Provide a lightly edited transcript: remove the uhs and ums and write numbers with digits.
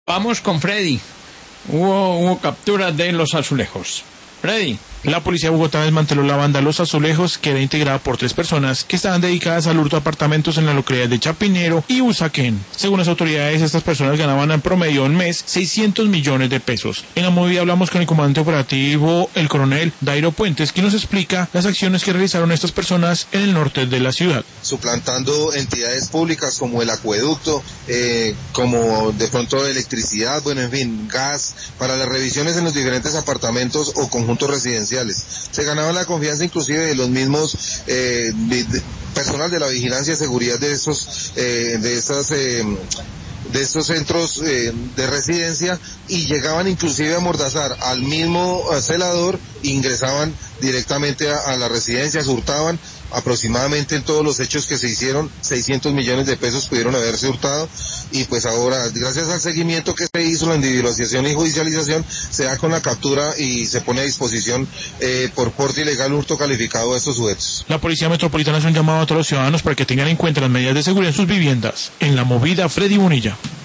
Vamos con Freddy. Hubo capturas de los azulejos. Freddy. La policía de Bogotá desmanteló la banda Los Azulejos, que era integrada por 3 personas que estaban dedicadas al hurto de apartamentos en la localidad de Chapinero y Usaquén. Según las autoridades, estas personas ganaban en promedio un mes 600 millones de pesos. En la movida hablamos con el comandante operativo, el coronel Dairo Puentes, quien nos explica las acciones que realizaron estas personas en el norte de la ciudad. Suplantando entidades públicas como el acueducto, como de pronto electricidad, bueno, en fin, gas, para las revisiones en los diferentes apartamentos o conjuntos residenciales. Se ganaba la confianza inclusive de los mismos personal de la vigilancia y seguridad de estos centros de residencia, y llegaban inclusive a amordazar al mismo celador, ingresaban directamente a las residencias, hurtaban. Aproximadamente en todos los hechos que se hicieron, 600 millones de pesos pudieron haberse hurtado, y pues ahora, gracias al seguimiento que se hizo, la individualización y judicialización, se da con la captura y se pone a disposición por porte ilegal hurto calificado a estos sujetos. La Policía Metropolitana hace un llamado a todos los ciudadanos para que tengan en cuenta las medidas de seguridad en sus viviendas. En la movida, Freddy Bonilla.